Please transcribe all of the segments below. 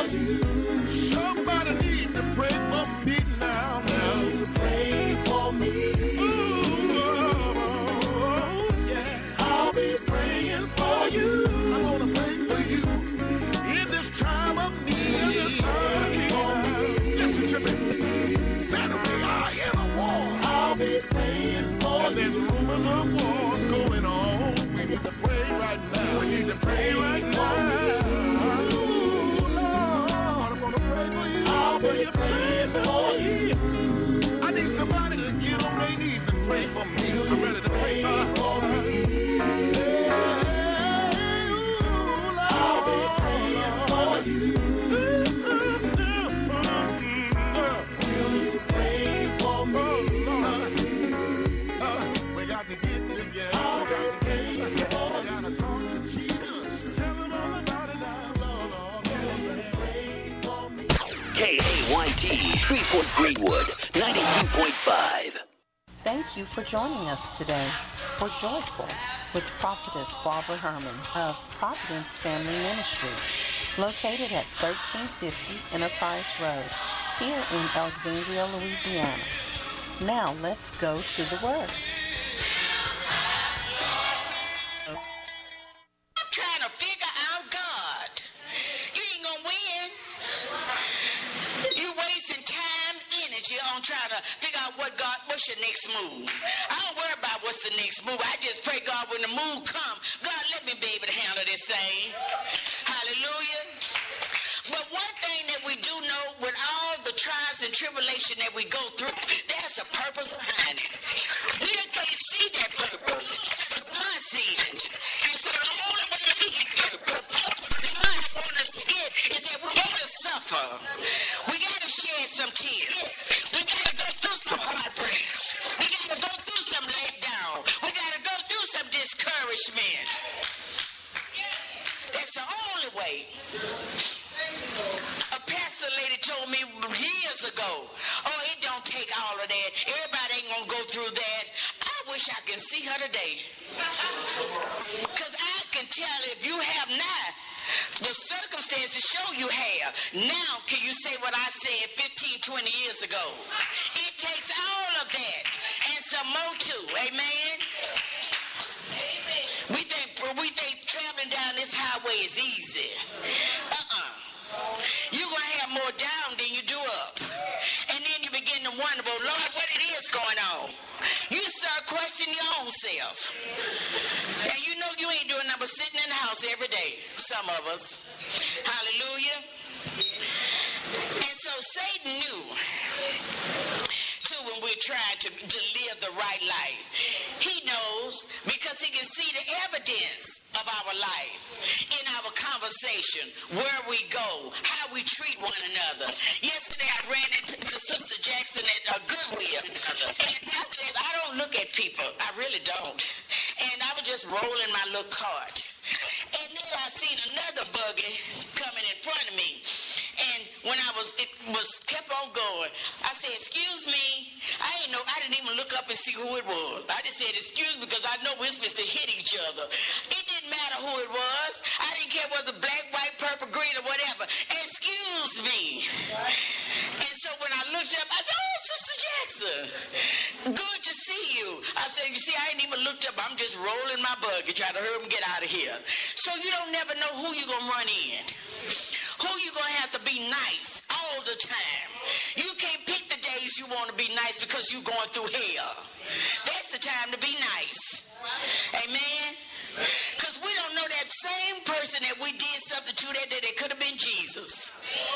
Somebody need to pray for me now. Pray for me. Yeah. I'll be praying for you. I'm gonna pray for you in this time of need. Listen to me. Say the way I am a war. I'll be praying for and there's rumors of wars going on. We need to pray right now. We need to pray right now. I'll be praying for you. I need somebody to get on their knees and pray for me. I'm ready to pray for me. I'll be praying for you. Will you pray for me? We got to get together. I got to get together. I gotta talk to Jesus. Tell him all about it now, Lord. KAYT, Shreveport Greenwood, 92.5. Thank you for joining us today for Joyful with Prophetess Barbara Herman of Providence Family Ministries, located at 1350 Enterprise Road, here in Alexandria, Louisiana. Now let's go to the Word. I'm trying to figure out God. You ain't gonna win. You wasting time, energy on trying to figure out what's your next move. I don't worry about what's the next move. I just pray, God, when the move come, God, let me be able to handle this thing. Hallelujah. But one thing that we do know, with all the trials and tribulation that we go through, there's a purpose behind it. We can't see that purpose. God sees it. And so the only way we can get the purpose God wants us to get is that we got to suffer. We got to shed some tears. We got to go through some heartbreak. We got to go through some letdown. We got to go through some discouragement. That's the only way. A pastor lady told me years ago, oh, it don't take all of that. Everybody ain't gonna go through that. I wish I can see her today. Because I can tell if you have not, the circumstances show you have. Now can you say what I said 15, 20 years ago? It takes all of that and some more too. Amen? We think traveling down this highway is easy. You're going to have more down than you do up. And then you begin to wonder, well, Lord, what it is going on? You start questioning your own self. And you know you ain't doing nothing but sitting in the house every day. Some of us. Hallelujah. And so Satan knew, too, when we're trying to live the right life. He knows because he can see the evidence of our life in our conversation, where we go, how we treat one another. Yesterday I ran into Sister Jackson at Goodwill, and after that, I don't look at people. I really don't. And I was just rolling my little cart. And then I seen another buggy coming in front of me. And when it was kept on going, I said, excuse me. I didn't even look up and see who it was. I just said, excuse me, because I know we're supposed to hit each other. It didn't matter who it was. I didn't care whether black, white, purple, green, or whatever. Excuse me. And so when I looked up, I said, oh, Sister Jackson, good to see you. I said, you see, I ain't even looked up. I'm just rolling my buggy, trying to hurry him get out of here. So you don't never know who you're going to run in. Who you going to have to be nice all the time. You can't pick the days you want to be nice because you're going through hell. That's the time to be nice. Amen? Because we don't know that same person that we did something to that day, that could have been Jesus.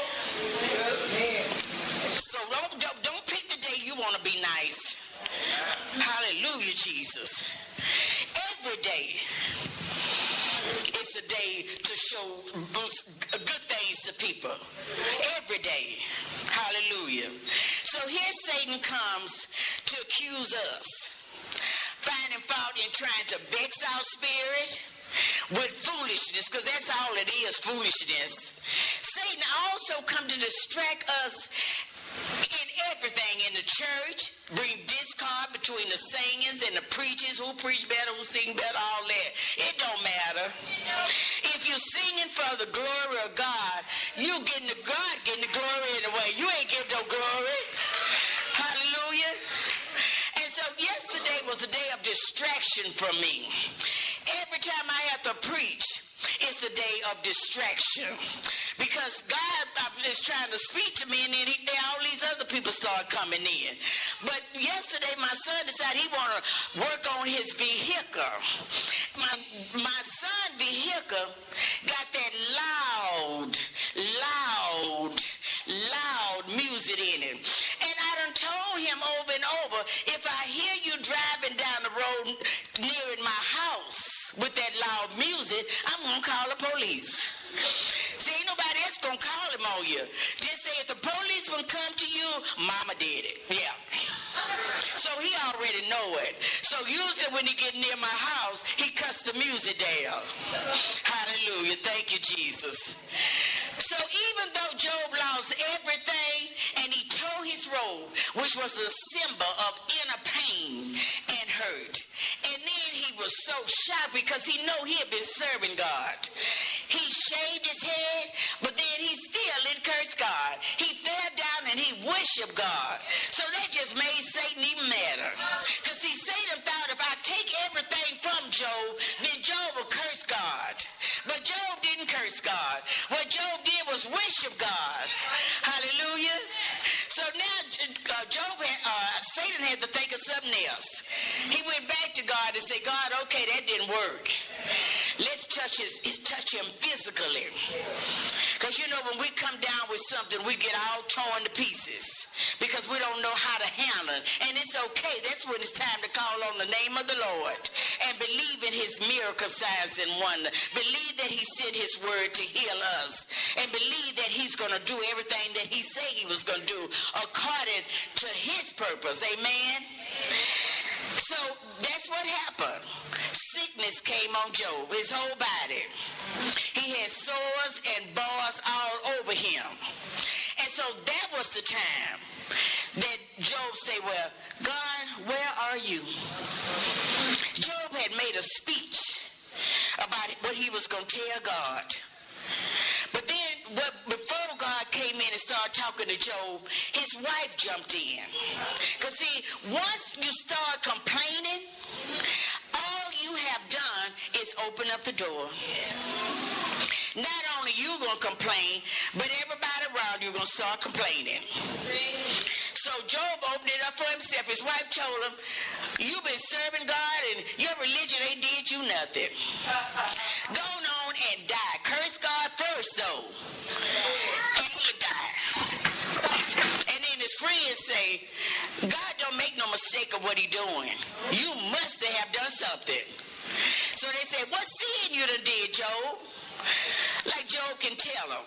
So don't pick the day you want to be nice. Hallelujah, Jesus. Every day it's a day to show good things to people. Every day. Hallelujah. So here Satan comes to accuse us, finding fault in trying to vex our spirit with foolishness, because that's all it is, foolishness. Satan also comes to distract us in everything in the church, bring discord between the singers and the preachers, who preach better, who sing better, all that. It don't matter. If you're singing for the glory of God, You getting the God getting the glory anyway. You ain't getting no glory. Hallelujah. And so yesterday was a day of distraction for me. Every time I have to preach, it's a day of distraction. Because God is trying to speak to me, and then all these other people start coming in. But yesterday, my son decided he want to work on his vehicle. My son's vehicle got that loud music in it. And I done told him over and over, if I hear you driving down the road near my house with that loud music, I'm going to call the police. See, ain't nobody else going to call him on you. Just say, if the police will come to you, mama did it. Yeah. So he already know it. So usually when he get near my house, he cuts the music down. Hallelujah. Thank you, Jesus. So even though Job lost everything and he tore his robe, which was a symbol of inner pain and hurt, and then he was so shocked because he know he had been serving God. He shaved his head, but then he still didn't curse God. He fell down and he worshiped God. So that just made Satan even madder. Because see, Satan thought if I take everything from Job, then Job will curse God. But Job didn't curse God. What Job did was worship God. Hallelujah. So now Satan had to think of something else. He went back to God and said, God, okay, that didn't work. Let's touch him physically. Because you know, when we come down with something, we get all torn to pieces because we don't know how to handle it. And it's okay. That's when it's time to call on the name of the Lord and believe in his miracle signs and wonder. Believe that he sent his word to heal us, and believe that he's going to do everything that he said he was going to do according to his purpose. Amen. So that's what happened. Sickness came on Job, his whole body. He had sores and bars all over him. And so that was the time that Job said, well, God, where are you? Job had made a speech about what he was going to tell God. But then before God came in and started talking to Job, his wife jumped in. Because see, once you start complaining, all you have done is open up the door. Not only you going to complain, but everybody around you going to start complaining. So Job opened it up for himself. His wife told him, you've been serving God and your religion ain't did you nothing. Go on and die. Curse God first, though. And he'll die. And then his friends say, God don't make no mistake of what he doing. You must have done something. So they said, what sin you done did, Job? Like Job can tell them.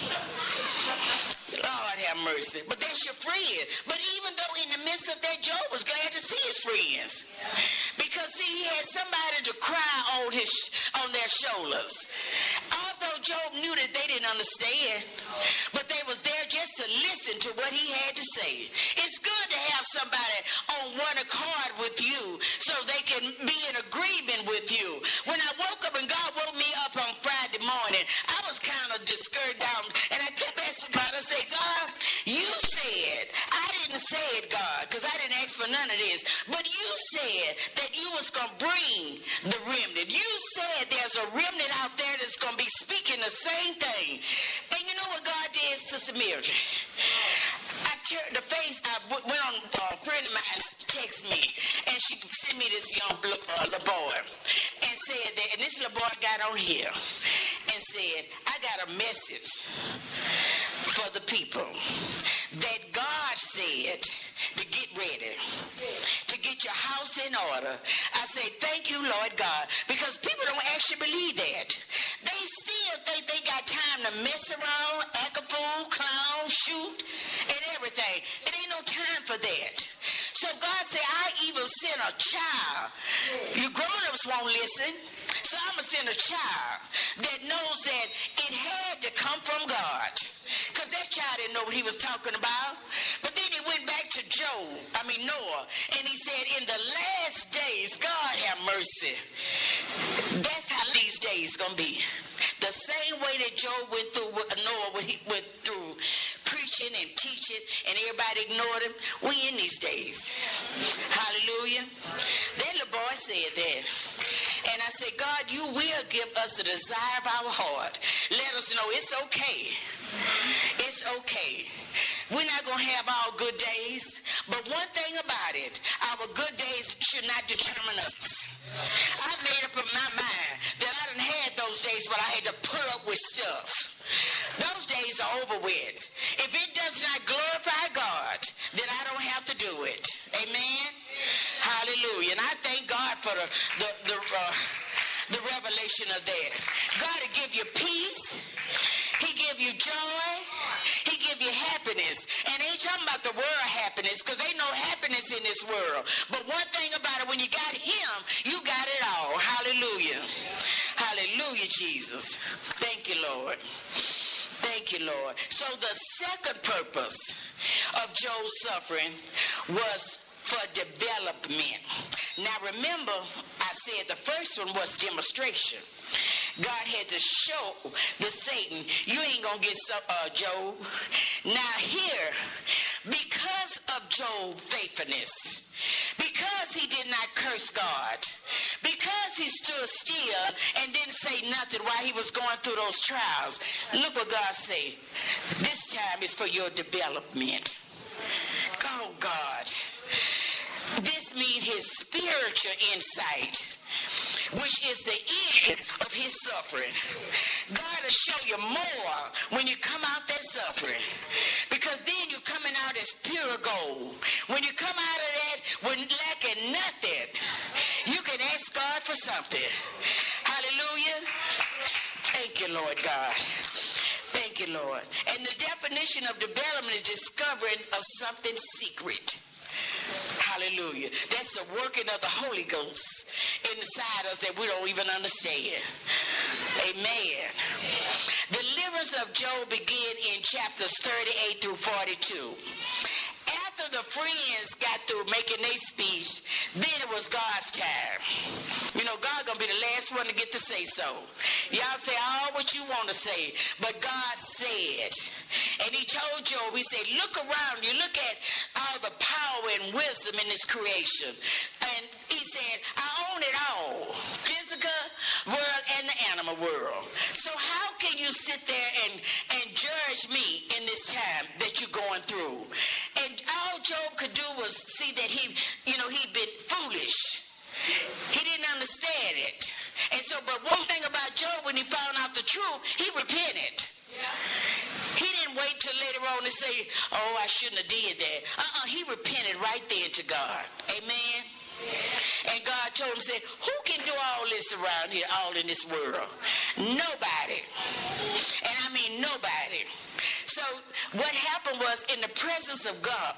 Lord have mercy. But that's your friend. But even though in the midst of that, Job was glad to see his friends. Because see, he had somebody to cry on their shoulders. Although Job knew that they didn't understand, but they was there just to listen to what he had to say. It's good to have somebody on one accord with you so they can be in agreement with you. When I woke up and God woke me up on Friday morning, I was kind of discouraged down, and I kept asking God, I said, God, you said, I didn't say it, God, because I didn't ask for none of this, but you said that you was going to bring the remnant. You said there's a remnant out there that's going to be speaking the same thing. And you know what God did, Sister Mildred? I turned the face, I went on, a friend of mine text me, and she sent me this young little boy, and said that, and this little boy got on here, and said, I got a message for the people that God said to get ready, to get your house in order. I say, thank you, Lord God, because people don't actually believe that. They still think they got time to mess around, act a fool, clown, shoot, and everything. It ain't no time for that. So God said, I even sent a child. You grown-ups won't listen. So I'm going to send a child that knows that it had to come from God. Because that child didn't know what he was talking about. But then he went back to Noah, and he said, in the last days, God have mercy. That's how these days going to be. The same way that Job went through with Noah with teaching and everybody ignored him. We in these days. Hallelujah. That little boy said that. And I said, God, you will give us the desire of our heart. Let us know it's okay. It's okay. We're not going to have all good days. But one thing about it, our good days should not determine us. I made up in my mind that I done had those days when I had to put up with stuff. Those days are over with. If it does not glorify God, then I don't have to do it. Amen? Hallelujah. And I thank God for the revelation of that. God will give you peace. He give you joy. He give you happiness. And I ain't talking about the world happiness, because ain't no happiness in this world. But one thing about it, when you got him, you got it all. Hallelujah. Hallelujah, Jesus. Thank you, Lord. Thank you, Lord. So the second purpose of Job's suffering was for development. Now remember, I said the first one was demonstration. God had to show the Satan, you ain't gonna get Job. Now here, because of Job's faithfulness, because he did not curse God, because he stood still and didn't say nothing while he was going through those trials, look what God said. This time is for your development. Oh God. This means his spiritual insight, which is the end of his suffering. God will show you more when you come out that suffering, because then you're coming out as pure gold. When you come out of that with lacking nothing, you can ask God for something. Hallelujah. Thank you, Lord God. Thank you, Lord. And the definition of development is discovering of something secret. Hallelujah. That's the working of the Holy Ghost inside us that we don't even understand. Amen. The deliverance of Job began in chapters 38 through 42. After the friends got through making their speech, then it was God's time. You know, God gonna be the last one to get to say so. Y'all say all what you want to say, but God said. And he told Job, he said, look around you, look at all the power and wisdom in this creation. And he said, I own it all, physical world and the animal world. So how can you sit there and judge me in this time that you're going through? And all Job could do was see that he'd been foolish. He didn't understand it. And so, but one thing about Job, when he found out the truth, he repented. He didn't wait till later on to say, oh, I shouldn't have did that. He repented right there to God. Amen. And God told him, said, who can do all this around here, all in this world? Nobody. And I mean nobody. So what happened was, in the presence of God,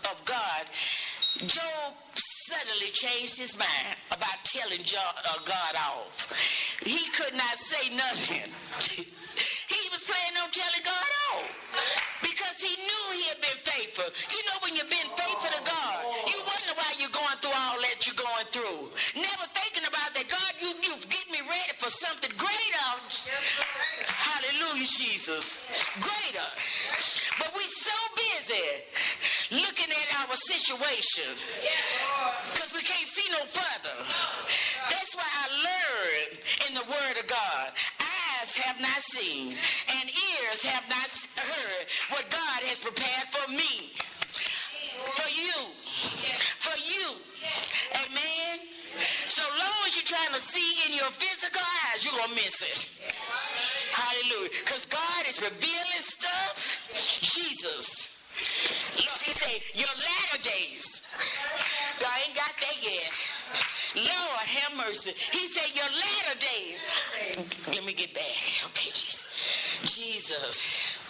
Job suddenly changed his mind about telling God off. He could not say nothing. He was planning on telling God off because he knew he had been faithful. You know, when you've been faithful to God, you wonder why you're going through all that you're going through. Never thinking about that. God, you get me ready for something greater. Hallelujah, Jesus. Greater. But we're so busy looking at our situation because we can't see no further. That's why I learned in the Word of God. Eyes have not seen and ears have not heard what God has prepared for me, for you, for you. Amen. So long as you're trying to see in your physical eyes, you're going to miss it. Hallelujah. Because God is revealing stuff. Jesus. Lord, he said, your latter days. God ain't got that yet. Lord, have mercy. He said, your latter days. Let me get back. Okay, Jesus.